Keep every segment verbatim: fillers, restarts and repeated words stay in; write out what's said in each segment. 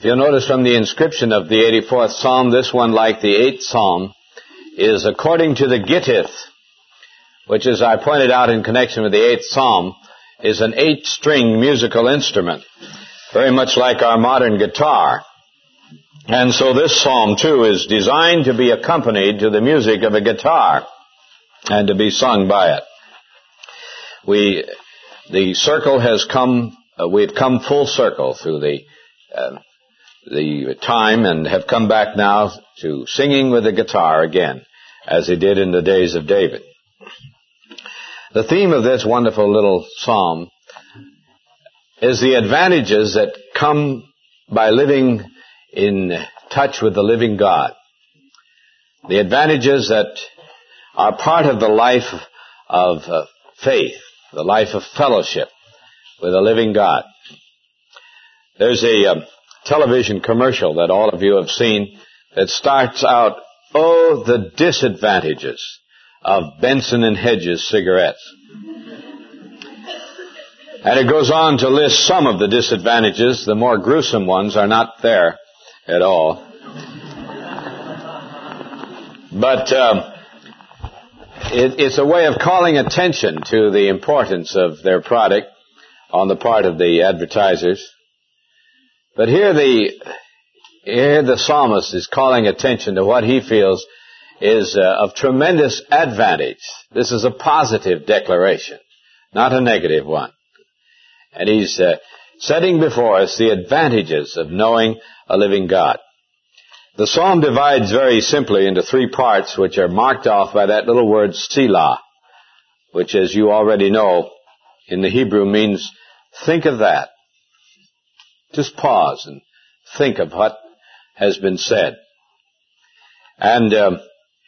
You'll notice from the inscription of the eighty-fourth Psalm, this one, like the eighth Psalm, is according to the gittith, which, as I pointed out in connection with the eighth Psalm, is an eight-string musical instrument, very much like our modern guitar. And so this psalm, too, is designed to be accompanied to the music of a guitar and to be sung by it. We, the circle has come, uh, we've come full circle through the, uh, the time and have come back now to singing with the guitar again, as he did in the days of David. The theme of this wonderful little psalm is the advantages that come by living in touch with the living God. The advantages that are part of the life of uh, faith, the life of fellowship with the living God. There's a uh, television commercial that all of you have seen that starts out, "Oh, the disadvantages of Benson and Hedges cigarettes." And it goes on to list some of the disadvantages. The more gruesome ones are not there at all. But uh, it, it's a way of calling attention to the importance of their product on the part of the advertisers. But here the here the psalmist is calling attention to what he feels is uh, of tremendous advantage. This is a positive declaration, not a negative one. And he's uh, setting before us the advantages of knowing a living God. The psalm divides very simply into three parts, which are marked off by that little word Selah, which, as you already know, in the Hebrew means think of that. Just pause and think of what has been said. And um,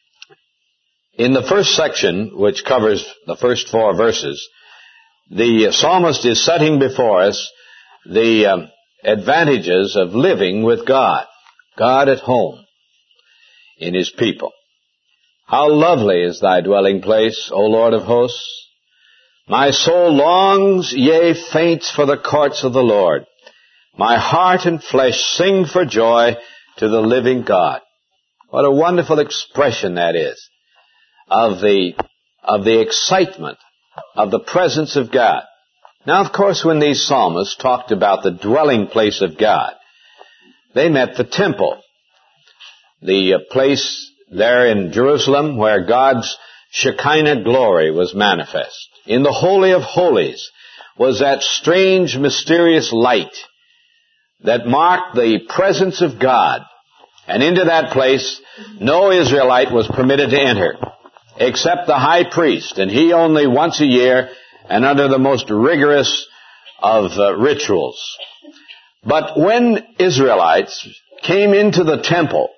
in the first section, which covers the first four verses, the psalmist is setting before us the um, advantages of living with God, God at home in His people. How lovely is thy dwelling place, O Lord of hosts! My soul longs, yea, faints for the courts of the Lord. My heart and flesh sing for joy to the living God. What a wonderful expression that is of the, of the excitement of the presence of God. Now, of course, when these psalmists talked about the dwelling place of God, they meant the temple, the uh, place there in Jerusalem where God's Shekinah glory was manifest. In the Holy of Holies was that strange, mysterious light that marked the presence of God. And into that place, no Israelite was permitted to enter, except the high priest, and he only once a year and under the most rigorous of uh, rituals. But when Israelites came into the temple,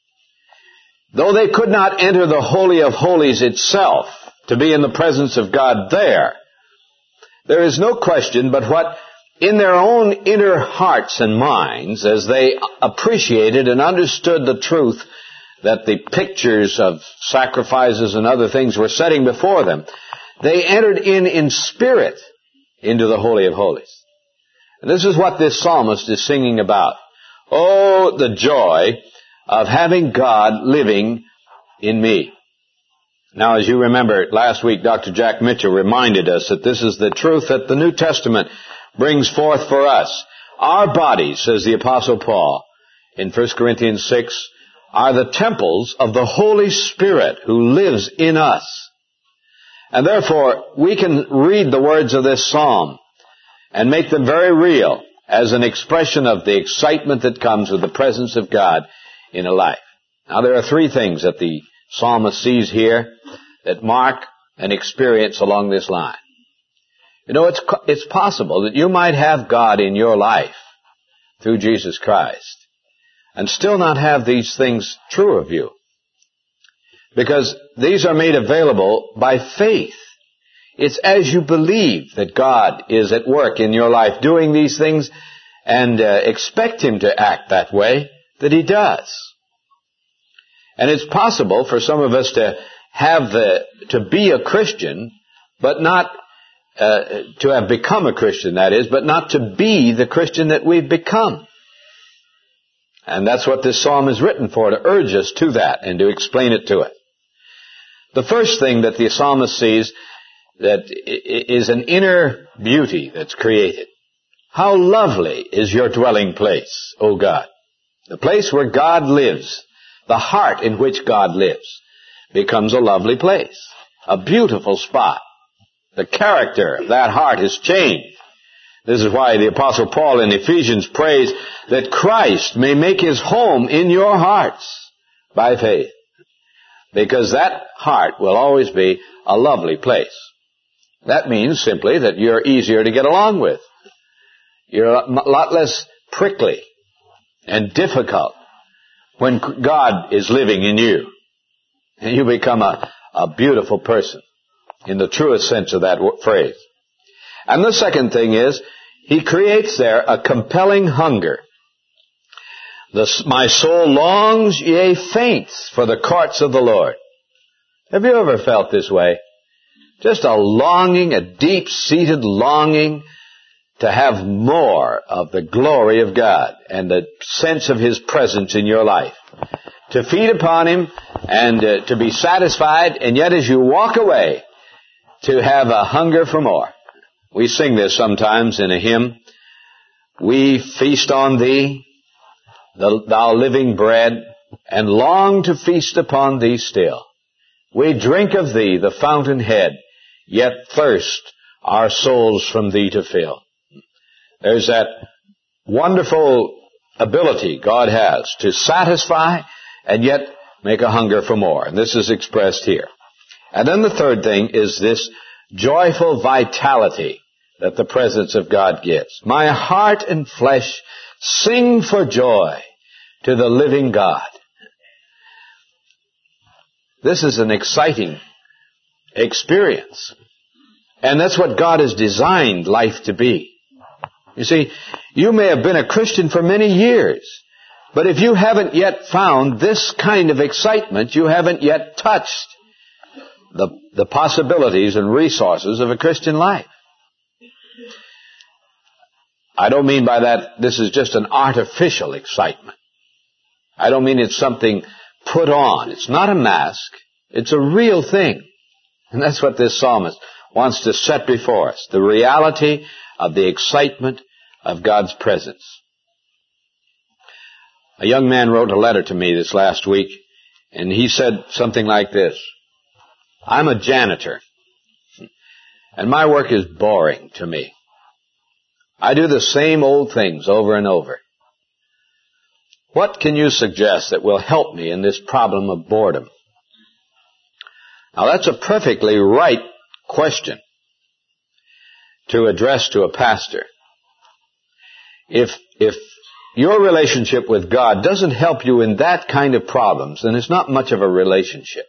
though they could not enter the Holy of Holies itself to be in the presence of God there, there is no question but what in their own inner hearts and minds, as they appreciated and understood the truth that the pictures of sacrifices and other things were setting before them, they entered in in spirit into the Holy of Holies. And this is what this psalmist is singing about. Oh, the joy of having God living in me. Now, as you remember, last week Doctor Jack Mitchell reminded us that this is the truth that the New Testament brings forth for us. Our bodies, says the Apostle Paul in First Corinthians six, are the temples of the Holy Spirit who lives in us. And therefore, we can read the words of this psalm and make them very real as an expression of the excitement that comes with the presence of God in a life. Now, there are three things that the psalmist sees here that mark an experience along this line. You know, it's, it's possible that you might have God in your life through Jesus Christ and still not have these things true of you, because these are made available by faith. It's as you believe that God is at work in your life doing these things and uh, expect Him to act that way that He does. And it's possible for some of us to have the, to be a Christian, but not uh, to have become a Christian, that is, but not to be the Christian that we've become. And that's what this psalm is written for, to urge us to that and to explain it to us. The first thing that the psalmist sees that is an inner beauty that's created. How lovely is your dwelling place, O God. The place where God lives, the heart in which God lives, becomes a lovely place, a beautiful spot. The character of that heart is changed. This is why the Apostle Paul in Ephesians prays that Christ may make his home in your hearts by faith. Because that heart will always be a lovely place. That means simply that you're easier to get along with. You're a lot less prickly and difficult when God is living in you. And you become a, a beautiful person in the truest sense of that phrase. And the second thing is, he creates there a compelling hunger. The, my soul longs, yea, faints for the courts of the Lord. Have you ever felt this way? Just a longing, a deep-seated longing to have more of the glory of God and the sense of His presence in your life. To feed upon Him and uh, to be satisfied, and yet as you walk away, to have a hunger for more. We sing this sometimes in a hymn. We feast on Thee, the, Thou living bread, and long to feast upon Thee still. We drink of Thee, the fountainhead, yet thirst our souls from Thee to fill. There's that wonderful ability God has to satisfy and yet make a hunger for more. And this is expressed here. And then the third thing is this joyful vitality that the presence of God gives. My heart and flesh sing for joy to the living God. This is an exciting experience. And that's what God has designed life to be. You see, you may have been a Christian for many years, but if you haven't yet found this kind of excitement, you haven't yet touched the, the possibilities and resources of a Christian life. I don't mean by that this is just an artificial excitement. I don't mean it's something put on. It's not a mask. It's a real thing. And that's what this psalmist wants to set before us, the reality of the excitement of God's presence. A young man wrote a letter to me this last week, and he said something like this: I'm a janitor, and my work is boring to me. I do the same old things over and over. What can you suggest that will help me in this problem of boredom? Now, that's a perfectly right question to address to a pastor. If, if your relationship with God doesn't help you in that kind of problems, then it's not much of a relationship.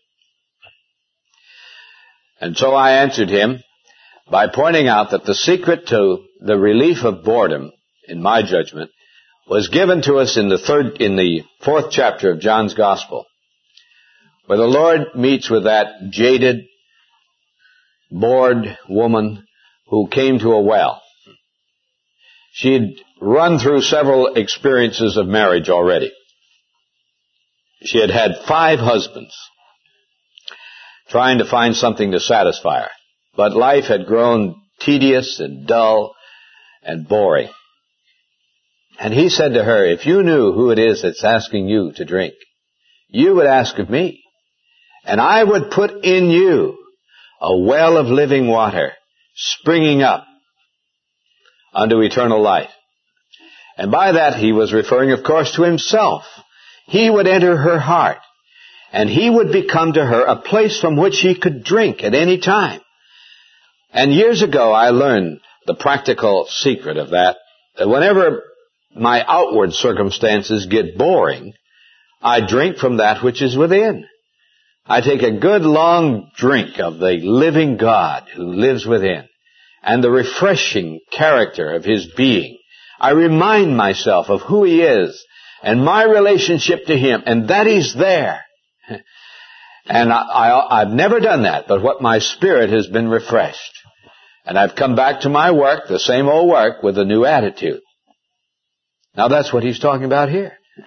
And so I answered him by pointing out that the secret to the relief of boredom, in my judgment, was given to us in the third, in the fourth chapter of John's Gospel, where the Lord meets with that jaded, bored woman who came to a well. She had run through several experiences of marriage already. She had had five husbands, trying to find something to satisfy her. But life had grown tedious and dull and boring. And he said to her, if you knew who it is that's asking you to drink, you would ask of me, and I would put in you a well of living water springing up unto eternal life. And by that he was referring, of course, to himself. He would enter her heart, and he would become to her a place from which she could drink at any time. And years ago I learned the practical secret of that, that whenever my outward circumstances get boring, I drink from that which is within. I take a good long drink of the living God who lives within and the refreshing character of His being. I remind myself of who He is and my relationship to Him, and that He's there. And I, I, I've never done that, but what my spirit has been refreshed. And I've come back to my work, the same old work, with a new attitude. Now that's what he's talking about here.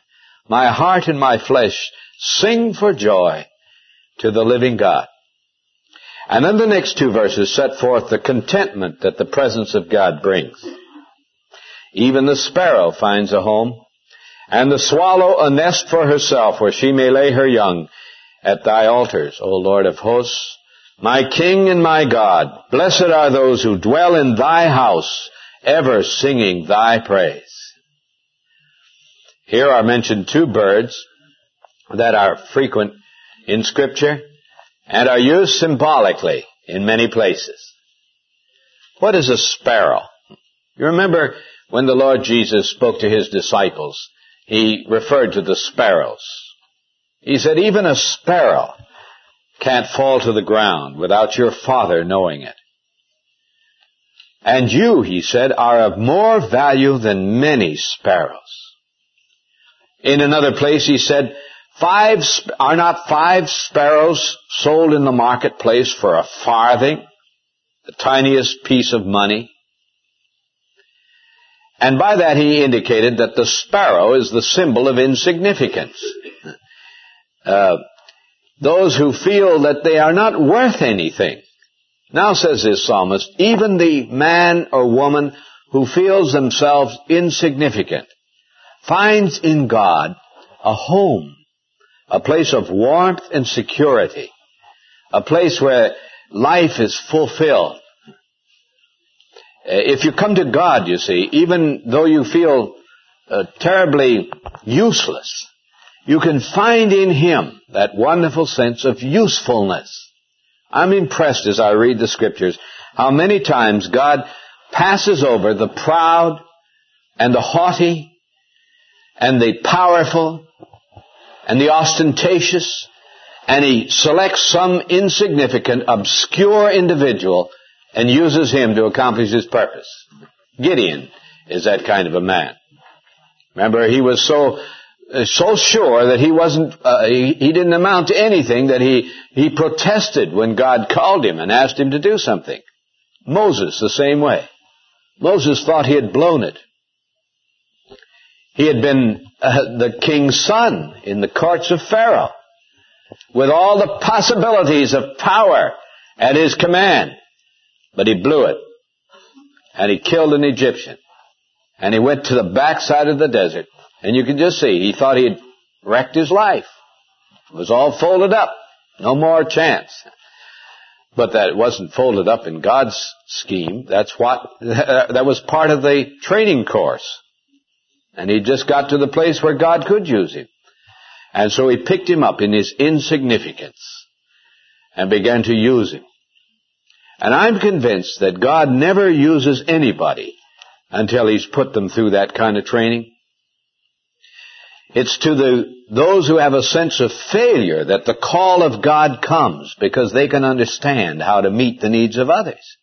My heart and my flesh sing for joy to the living God. And then the next two verses set forth the contentment that the presence of God brings. Even the sparrow finds a home, and the swallow a nest for herself, where she may lay her young at thy altars, O Lord of hosts, my King and my God. Blessed are those who dwell in thy house, ever singing thy praise. Here are mentioned two birds that are frequent in Scripture and are used symbolically in many places. What is a sparrow? You remember when the Lord Jesus spoke to his disciples, he referred to the sparrows. He said, even a sparrow can't fall to the ground without your Father knowing it. And you, he said, are of more value than many sparrows. In another place he said, Five, are not five sparrows sold in the marketplace for a farthing, the tiniest piece of money? And by that he indicated that the sparrow is the symbol of insignificance. Uh, those who feel that they are not worth anything. Now, says this psalmist, even the man or woman who feels themselves insignificant finds in God a home, a place of warmth and security, a place where life is fulfilled. If you come to God, you see, even though you feel uh, terribly useless, you can find in Him that wonderful sense of usefulness. I'm impressed as I read the Scriptures how many times God passes over the proud and the haughty and the powerful and the ostentatious, and He selects some insignificant, obscure individual and uses him to accomplish His purpose. Gideon is that kind of a man. Remember, he was so uh, so sure that he wasn't, uh, he, he didn't amount to anything that he he protested when God called him and asked him to do something. Moses, the same way. Moses thought he had blown it. He had been uh, the king's son in the courts of Pharaoh, with all the possibilities of power at his command. But he blew it. And he killed an Egyptian. And he went to the backside of the desert. And you can just see, he thought he had wrecked his life. It was all folded up. No more chance. But that wasn't folded up in God's scheme. That's what, that was part of the training course. And he just got to the place where God could use him. And so he picked him up in his insignificance and began to use him. And I'm convinced that God never uses anybody until He's put them through that kind of training. It's to the those who have a sense of failure that the call of God comes, because they can understand how to meet the needs of others.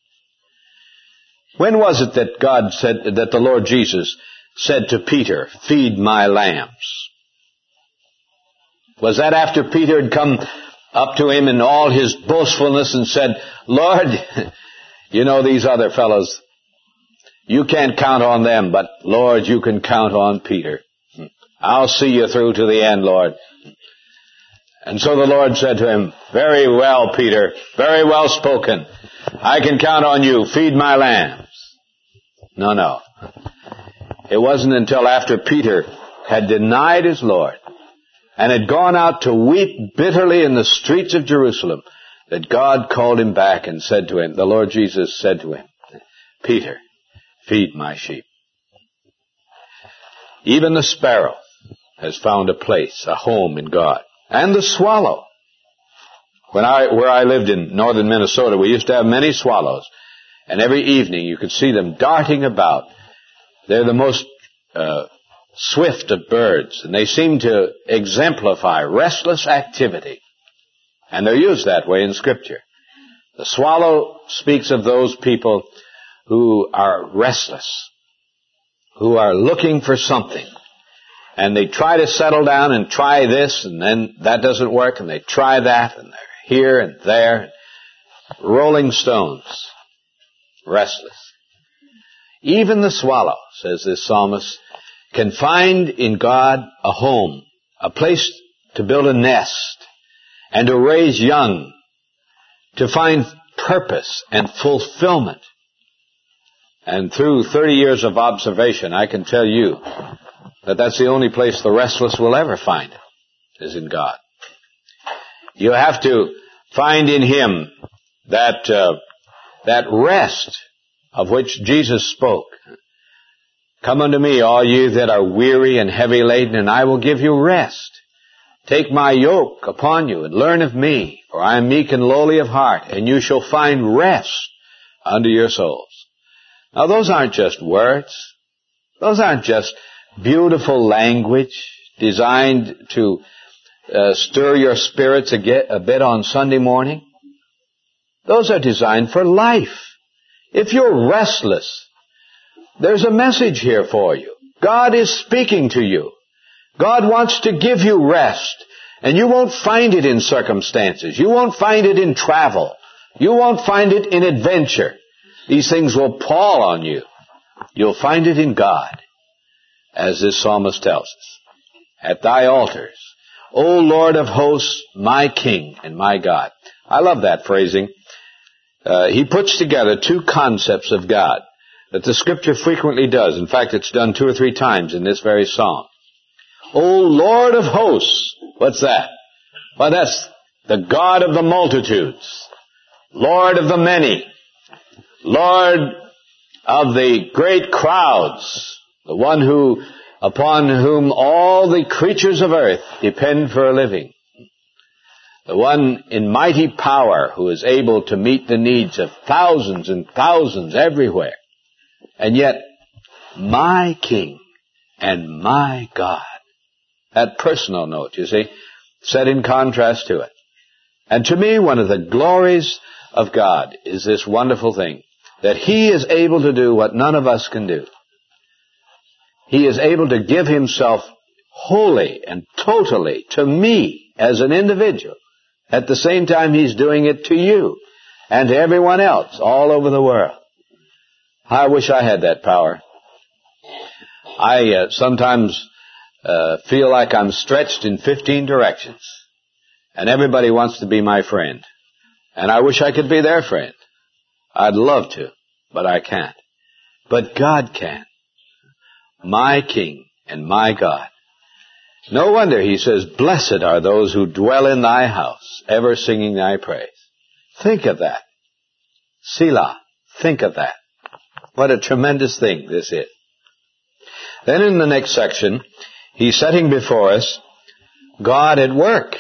When was it that God said, that the Lord Jesus said to Peter, "Feed my lambs"? Was that after Peter had come up to him in all his boastfulness and said, "Lord, you know these other fellows, you can't count on them, but Lord, you can count on Peter. I'll see you through to the end, Lord"? And so the Lord said to him, "Very well, Peter, very well spoken. I can count on you. Feed my lambs." No, no. It wasn't until after Peter had denied his Lord and had gone out to weep bitterly in the streets of Jerusalem that God called him back and said to him, the Lord Jesus said to him, "Peter, feed my sheep." Even the sparrow has found a place, a home in God. And the swallow. When I, where I lived in northern Minnesota, we used to have many swallows. And every evening you could see them darting about. They're the most uh, swift of birds, and they seem to exemplify restless activity. And they're used that way in Scripture. The swallow speaks of those people who are restless, who are looking for something. And they try to settle down and try this, and then that doesn't work, and they try that, and they're here and there. Rolling stones. Restless. Even the swallow, says this psalmist, can find in God a home, a place to build a nest and to raise young, to find purpose and fulfillment. And through thirty years of observation, I can tell you that that's the only place the restless will ever find it, is in God. You have to find in Him that uh, that rest of which Jesus spoke. Come unto me, all you that are weary and heavy laden, and I will give you rest. Take my yoke upon you and learn of me, for I am meek and lowly of heart, and you shall find rest unto your souls. Now those aren't just words. Those aren't just beautiful language designed to uh, stir your spirits a, get, a bit on Sunday morning. Those are designed for life. If you're restless, there's a message here for you. God is speaking to you. God wants to give you rest. And you won't find it in circumstances. You won't find it in travel. You won't find it in adventure. These things will pall on you. You'll find it in God, as this psalmist tells us. At thy altars, O Lord of hosts, my King and my God. I love that phrasing. Uh, he puts together two concepts of God that the Scripture frequently does. In fact, it's done two or three times in this very psalm. O Lord of hosts. What's that? Well, that's the God of the multitudes. Lord of the many. Lord of the great crowds. The one who, upon whom all the creatures of earth depend for a living. The one in mighty power who is able to meet the needs of thousands and thousands everywhere. And yet, my King and my God. That personal note, you see, set in contrast to it. And to me, one of the glories of God is this wonderful thing, that He is able to do what none of us can do. He is able to give Himself wholly and totally to me as an individual. At the same time, He's doing it to you and to everyone else all over the world. I wish I had that power. I uh, sometimes uh, feel like I'm stretched in fifteen directions, and everybody wants to be my friend. And I wish I could be their friend. I'd love to, but I can't. But God can. My King and my God. No wonder He says, blessed are those who dwell in thy house, ever singing thy praise. Think of that. Selah. Think of that. What a tremendous thing this is. Then in the next section, he's setting before us God at work.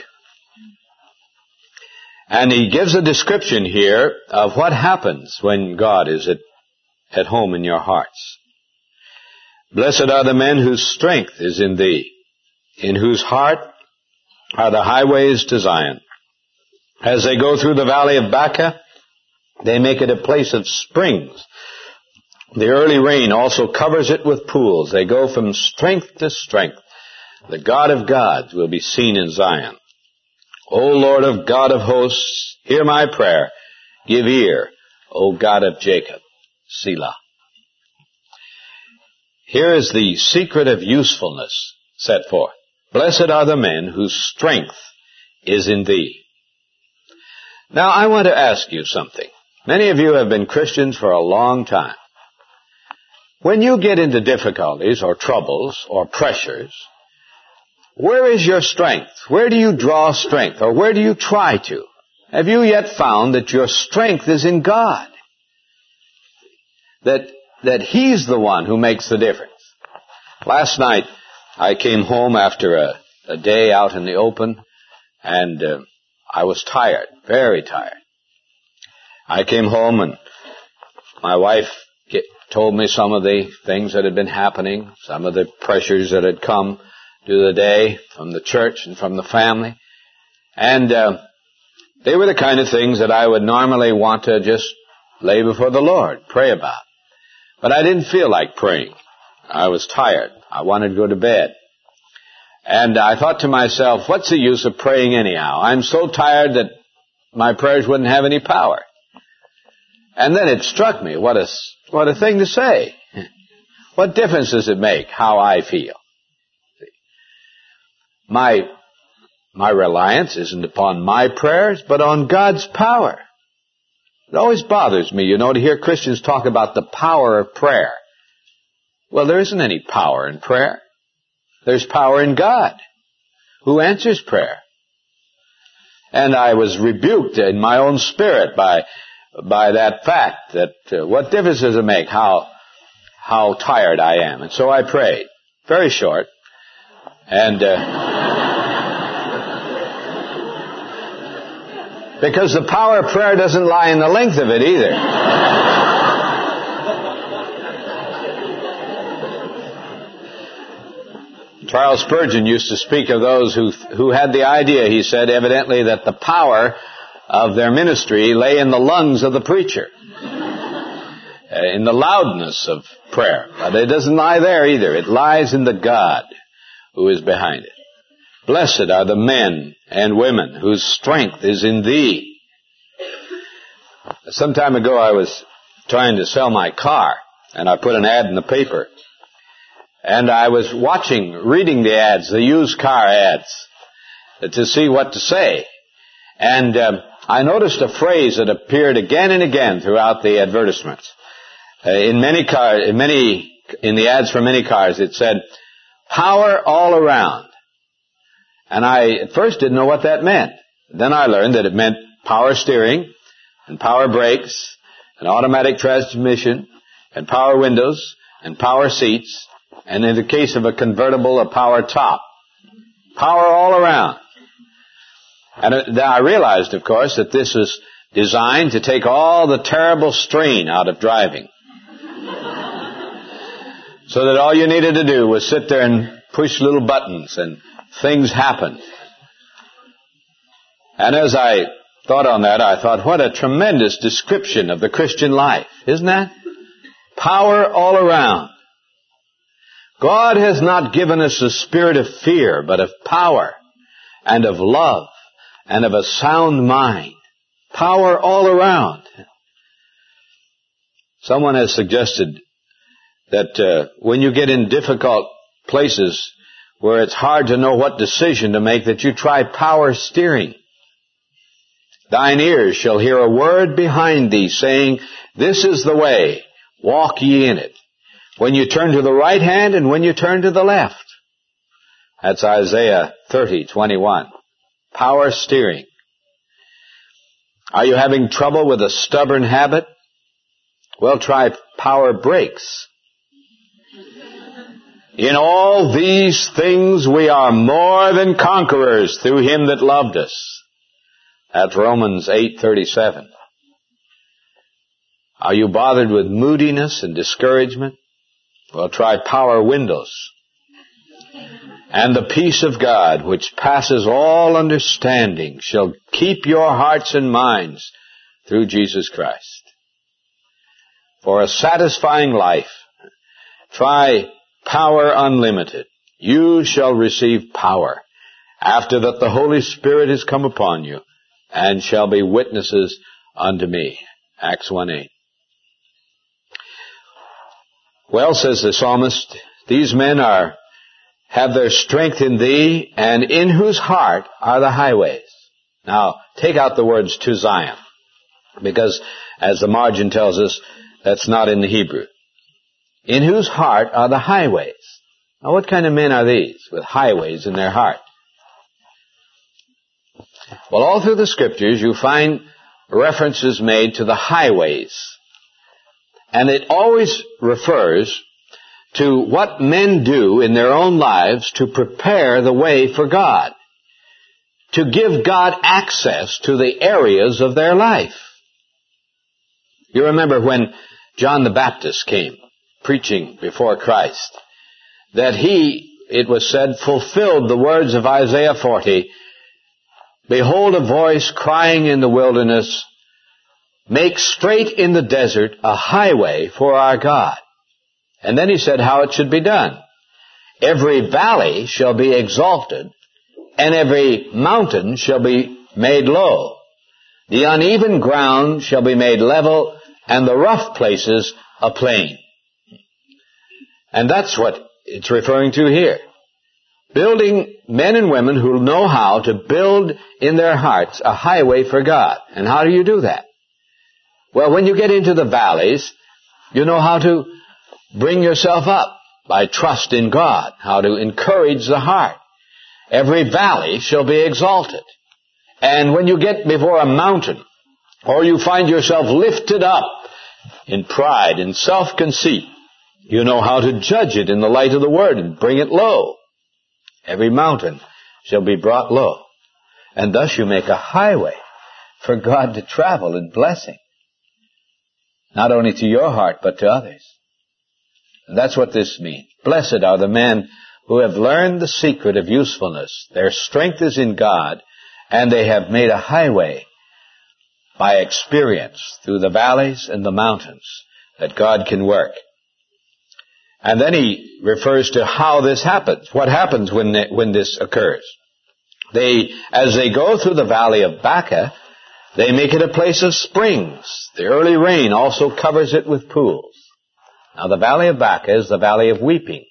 And he gives a description here of what happens when God is at, at home in your hearts. Blessed are the men whose strength is in thee, in whose heart are the highways to Zion. As they go through the valley of Baca, they make it a place of springs. The early rain also covers it with pools. They go from strength to strength. The God of gods will be seen in Zion. O Lord of God of hosts, hear my prayer. Give ear, O God of Jacob. Selah. Here is the secret of usefulness set forth. Blessed are the men whose strength is in thee. Now I want to ask you something. Many of you have been Christians for a long time. When you get into difficulties or troubles or pressures, where is your strength? Where do you draw strength? Or where do you try to? Have you yet found that your strength is in God? That, that He's the one who makes the difference. Last night, I came home after a, a day out in the open, and uh, I was tired, very tired. I came home and my wife get, told me some of the things that had been happening, some of the pressures that had come through the day from the church and from the family. And uh, they were the kind of things that I would normally want to just lay before the Lord, pray about. But I didn't feel like praying. I was tired. I wanted to go to bed. And I thought to myself, what's the use of praying anyhow? I'm so tired that my prayers wouldn't have any power. And then it struck me, what a, what a thing to say. What difference does it make how I feel? my, my reliance isn't upon my prayers, but on God's power. It always bothers me, you know, to hear Christians talk about the power of prayer. Well, there isn't any power in prayer. There's power in God, who answers prayer. And I was rebuked in my own spirit by by that fact that uh, what difference does it make how how tired I am? And so I prayed. Very short. And uh, because the power of prayer doesn't lie in the length of it either. Charles Spurgeon used to speak of those who who had the idea, he said, evidently, that the power of their ministry lay in the lungs of the preacher, in the loudness of prayer. But it doesn't lie there either. It lies in the God who is behind it. Blessed are the men and women whose strength is in thee. Some time ago I was trying to sell my car, and I put an ad in the paper. And I was watching, reading the ads, the used car ads, to see what to say. And um, I noticed a phrase that appeared again and again throughout the advertisements. Uh, in many cars, in many, in the ads for many cars, it said, "Power all around." And I at first didn't know what that meant. Then I learned that it meant power steering, and power brakes, and automatic transmission, and power windows, and power seats, and in the case of a convertible, a power top. Power all around. And then I realized, of course, that this is designed to take all the terrible strain out of driving. So that all you needed to do was sit there and push little buttons and things happened. And as I thought on that, I thought, what a tremendous description of the Christian life, isn't that? Power all around. God has not given us a spirit of fear, but of power and of love and of a sound mind. Power all around. Someone has suggested that uh, when you get in difficult places where it's hard to know what decision to make, that you try power steering. Thine ears shall hear a word behind thee saying, "This is the way, walk ye in it." When you turn to the right hand and when you turn to the left. That's Isaiah thirty twenty-one. Power steering. Are you having trouble with a stubborn habit? Well, try power brakes. In all these things we are more than conquerors through him that loved us. That's Romans eight thirty-seven. Are you bothered with moodiness and discouragement? Well, try power windows. And the peace of God, which passes all understanding, shall keep your hearts and minds through Jesus Christ. For a satisfying life, try power unlimited. You shall receive power after that the Holy Spirit is come upon you, and shall be witnesses unto me. Acts one eight. Well, says the psalmist, these men are have their strength in thee, and in whose heart are the highways. Now, take out the words to Zion, because as the margin tells us, that's not in the Hebrew. In whose heart are the highways. Now, what kind of men are these with highways in their heart? Well, all through the Scriptures, you find references made to the highways. And it always refers to what men do in their own lives to prepare the way for God, to give God access to the areas of their life. You remember when John the Baptist came preaching before Christ, that he, it was said, fulfilled the words of Isaiah forty, "Behold a voice crying in the wilderness, make straight in the desert a highway for our God." And then he said how it should be done. Every valley shall be exalted, and every mountain shall be made low. The uneven ground shall be made level, and the rough places a plain. And that's what it's referring to here. Building men and women who know how to build in their hearts a highway for God. And how do you do that? Well, when you get into the valleys, you know how to bring yourself up by trust in God, how to encourage the heart. Every valley shall be exalted. And when you get before a mountain, or you find yourself lifted up in pride and self-conceit, you know how to judge it in the light of the Word and bring it low. Every mountain shall be brought low. And thus you make a highway for God to travel in blessing. Not only to your heart, but to others. And that's what this means. Blessed are the men who have learned the secret of usefulness. Their strength is in God, and they have made a highway by experience through the valleys and the mountains that God can work. And then he refers to how this happens. What happens when they, when this occurs? They, as they go through the valley of Baca, they make it a place of springs. The early rain also covers it with pools. Now the valley of Baca is the valley of weeping.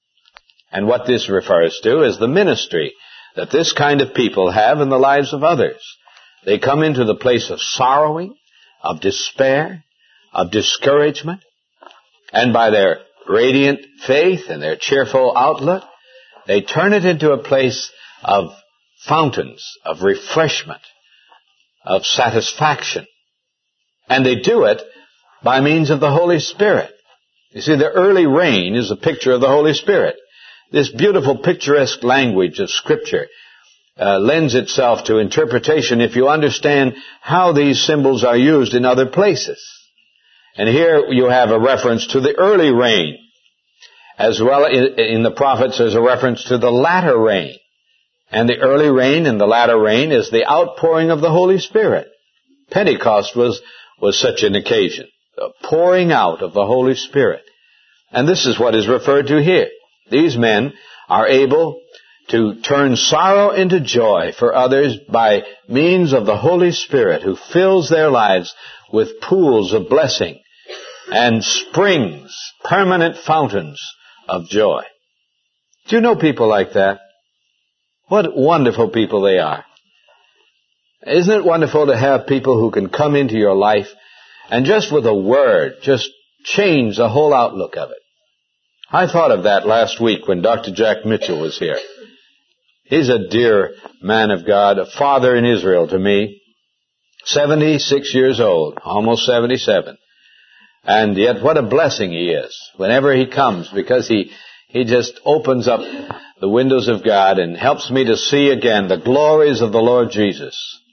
And what this refers to is the ministry that this kind of people have in the lives of others. They come into the place of sorrowing, of despair, of discouragement, and by their radiant faith and their cheerful outlook, they turn it into a place of fountains, of refreshment, of satisfaction. And they do it by means of the Holy Spirit. You see, the early rain is a picture of the Holy Spirit. This beautiful picturesque language of Scripture uh, lends itself to interpretation if you understand how these symbols are used in other places. And here you have a reference to the early rain. As well in, in the prophets there's a reference to the latter rain. And the early rain and the latter rain is the outpouring of the Holy Spirit. Pentecost was, was such an occasion. The pouring out of the Holy Spirit. And this is what is referred to here. These men are able to turn sorrow into joy for others by means of the Holy Spirit who fills their lives with pools of blessing and springs, permanent fountains of joy. Do you know people like that? What wonderful people they are. Isn't it wonderful to have people who can come into your life and just with a word, just change the whole outlook of it? I thought of that last week when Doctor Jack Mitchell was here. He's a dear man of God, a father in Israel to me, seventy-six years old, almost seventy-seven. And yet what a blessing he is whenever he comes, because he, he just opens up the windows of God and helps me to see again the glories of the Lord Jesus.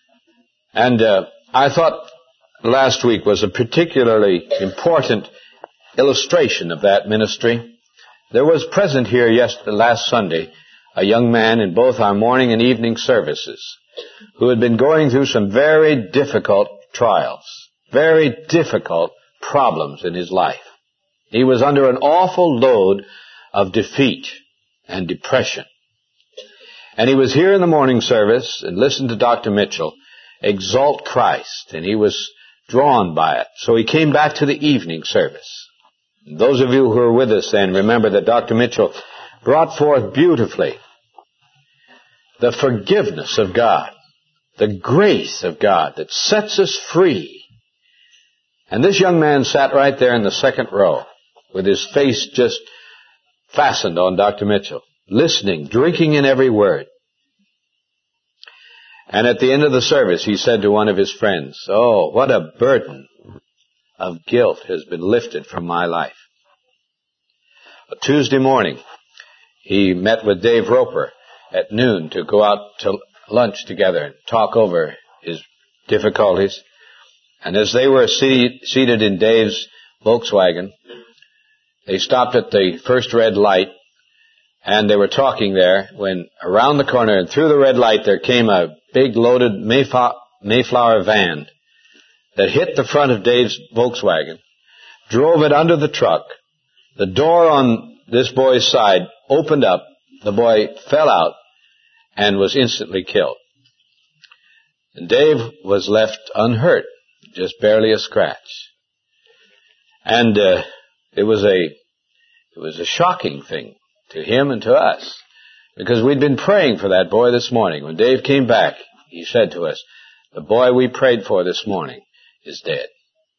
And uh, I thought last week was a particularly important illustration of that ministry. There was present here yesterday, last Sunday, a young man in both our morning and evening services who had been going through some very difficult trials, very difficult problems in his life. He was under an awful load of defeat and depression. And he was here in the morning service and listened to Doctor Mitchell exalt Christ, and he was drawn by it. So he came back to the evening service. Those of you who are with us then remember that Doctor Mitchell brought forth beautifully the forgiveness of God, the grace of God that sets us free. And this young man sat right there in the second row with his face just fastened on Doctor Mitchell, listening, drinking in every word. And at the end of the service, he said to one of his friends, "Oh, what a burden of guilt has been lifted from my life." A Tuesday morning, he met with Dave Roper at noon to go out to lunch together and talk over his difficulties. And as they were seated, seated in Dave's Volkswagen, they stopped at the first red light, and they were talking there when around the corner and through the red light there came a big loaded Mayflower van that hit the front of Dave's Volkswagen, drove it under the truck. The door on this boy's side opened up. The boy fell out and was instantly killed. And Dave was left unhurt, just barely a scratch. And uh, it was a it was a shocking thing to him and to us. Because we'd been praying for that boy this morning. When Dave came back, he said to us, the boy we prayed for this morning is dead.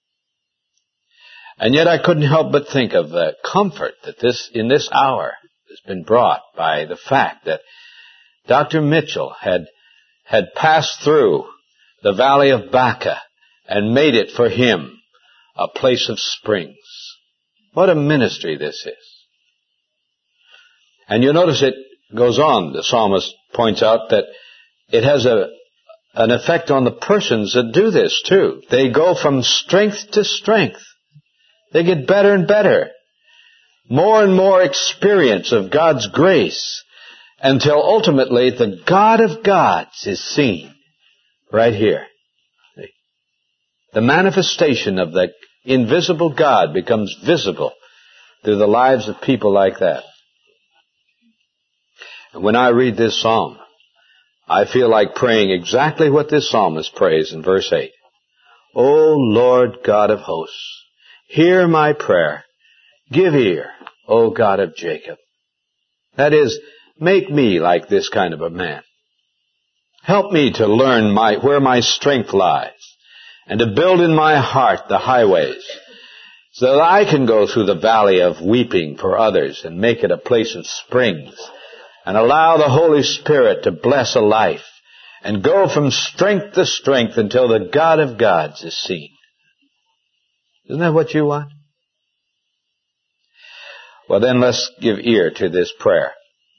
And yet I couldn't help but think of the comfort that this, in this hour, has been brought by the fact that Doctor Mitchell had, had passed through the valley of Baca and made it for him a place of springs. What a ministry this is. And you notice it goes on, the psalmist points out that it has a, an effect on the persons that do this too. They go from strength to strength. They get better and better. More and more experience of God's grace until ultimately the God of gods is seen right here. The manifestation of the invisible God becomes visible through the lives of people like that. And when I read this psalm, I feel like praying exactly what this psalmist prays in verse eight. O Lord God of hosts, hear my prayer. Give ear, O God of Jacob. That is, make me like this kind of a man. Help me to learn my, where my strength lies, and to build in my heart the highways, so that I can go through the valley of weeping for others and make it a place of springs, and allow the Holy Spirit to bless a life, and go from strength to strength until the God of gods is seen. Isn't that what you want? Well, then let's give ear to this prayer,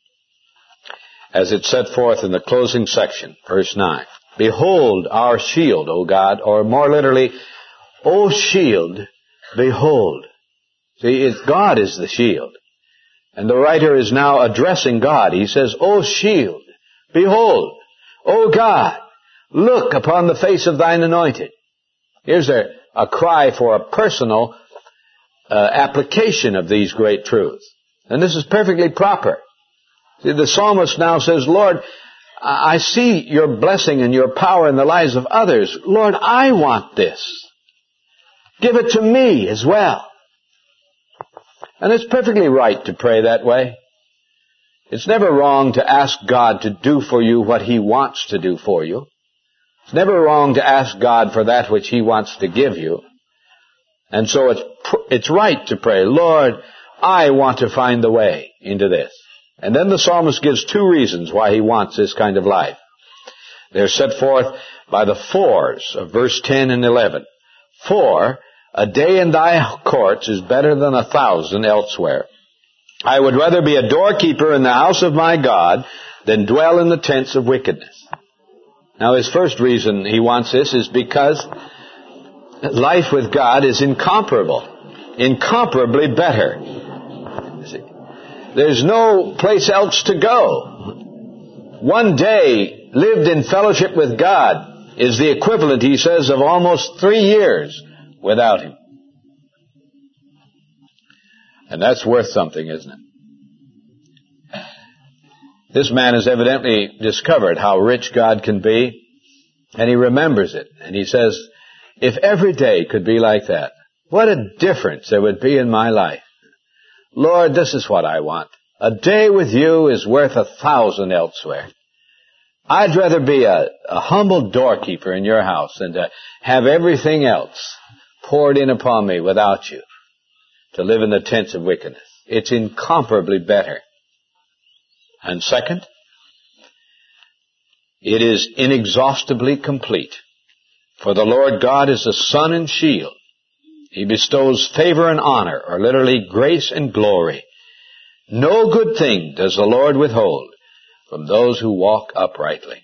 as it's set forth in the closing section, verse nine. Behold our shield, O God, or more literally, O shield, behold. See, it's God is the shield. And the writer is now addressing God. He says, O shield, behold, O God, look upon the face of thine anointed. Here's a, a cry for a personal uh, application of these great truths. And this is perfectly proper. See, the psalmist now says, Lord, I see your blessing and your power in the lives of others. Lord, I want this. Give it to me as well. And it's perfectly right to pray that way. It's never wrong to ask God to do for you what He wants to do for you. It's never wrong to ask God for that which He wants to give you. And so it's, it's right to pray, Lord, I want to find the way into this. And then the psalmist gives two reasons why he wants this kind of life. They're set forth by the fours of verse ten and eleven. For a day in thy courts is better than a thousand elsewhere. I would rather be a doorkeeper in the house of my God than dwell in the tents of wickedness. Now his first reason he wants this is because life with God is incomparable, incomparably better. See, there's no place else to go. One day lived in fellowship with God is the equivalent, he says, of almost three years without Him. And that's worth something, isn't it? This man has evidently discovered how rich God can be, and he remembers it. And he says, if every day could be like that, what a difference there would be in my life. Lord, this is what I want. A day with you is worth a thousand elsewhere. I'd rather be a, a humble doorkeeper in your house than to have everything else poured in upon me without you, to live in the tents of wickedness. It's incomparably better. And second, it is inexhaustibly complete. For the Lord God is a sun and shield. He bestows favor and honor, or literally grace and glory. No good thing does the Lord withhold from those who walk uprightly.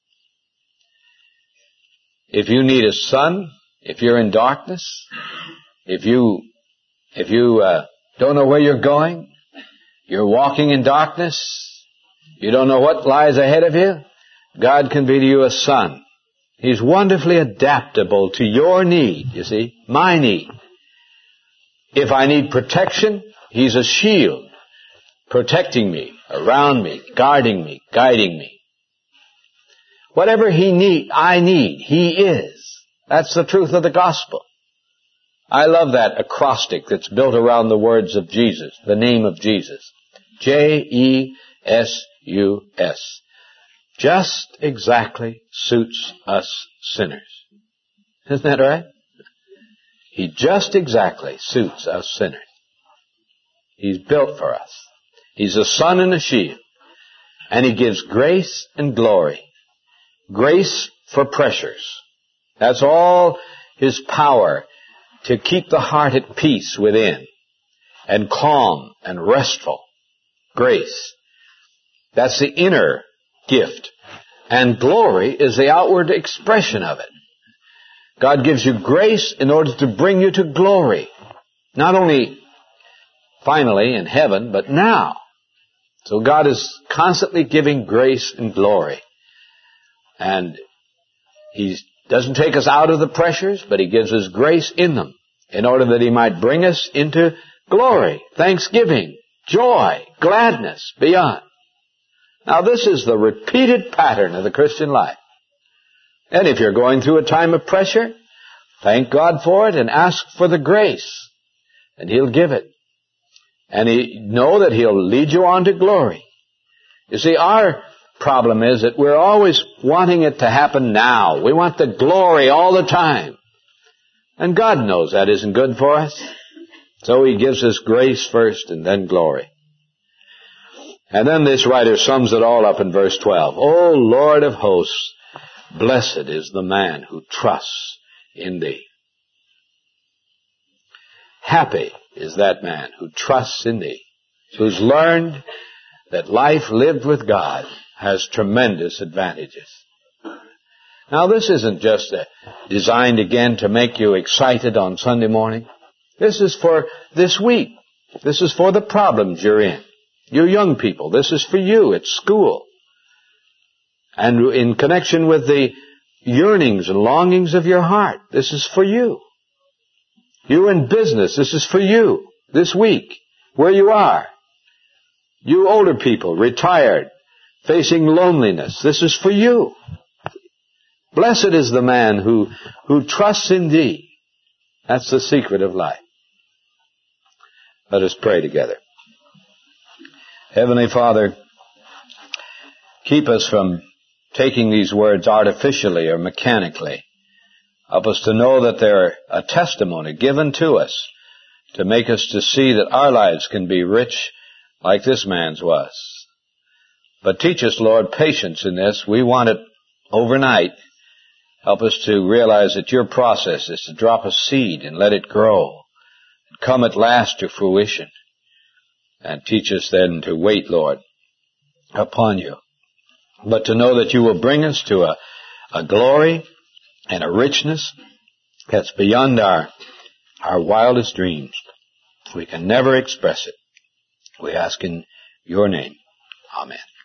If you need a sun, if you're in darkness, if you if you uh, don't know where you're going, you're walking in darkness, you don't know what lies ahead of you, God can be to you a sun. He's wonderfully adaptable to your need, you see, my need. If I need protection, He's a shield, protecting me, around me, guarding me, guiding me. Whatever he need, I need, He is. That's the truth of the gospel. I love that acrostic that's built around the words of Jesus, the name of Jesus. J E S U S. Just exactly suits us sinners. Isn't that right? He just exactly suits us sinners. He's built for us. He's a sun and a shield. And He gives grace and glory. Grace for pressures. That's all His power to keep the heart at peace within and calm and restful. Grace. That's the inner gift. And glory is the outward expression of it. God gives you grace in order to bring you to glory. Not only finally in heaven, but now. So God is constantly giving grace and glory. And He doesn't take us out of the pressures, but He gives us grace in them in order that He might bring us into glory, thanksgiving, joy, gladness beyond. Now this is the repeated pattern of the Christian life. And if you're going through a time of pressure, thank God for it and ask for the grace. And He'll give it. And he, know that He'll lead you on to glory. You see, our problem is that we're always wanting it to happen now. We want the glory all the time. And God knows that isn't good for us. So He gives us grace first and then glory. And then this writer sums it all up in verse twelve. O Lord of hosts, blessed is the man who trusts in Thee. Happy is that man who trusts in Thee, who's learned that life lived with God has tremendous advantages. Now this isn't just uh, designed again to make you excited on Sunday morning. This is for this week. This is for the problems you're in. You young people, this is for you at school. And in connection with the yearnings and longings of your heart, this is for you. You in business, this is for you this week, where you are. You older people, retired, facing loneliness, this is for you. Blessed is the man who, who trusts in Thee. That's the secret of life. Let us pray together. Heavenly Father, keep us from taking these words artificially or mechanically. Help us to know that they're a testimony given to us to make us to see that our lives can be rich like this man's was. But teach us, Lord, patience in this. We want it overnight. Help us to realize that Your process is to drop a seed and let it grow and come at last to fruition. And teach us then to wait, Lord, upon You. But to know that You will bring us to a, a glory and a richness that's beyond our, our wildest dreams. We can never express it. We ask in Your name. Amen.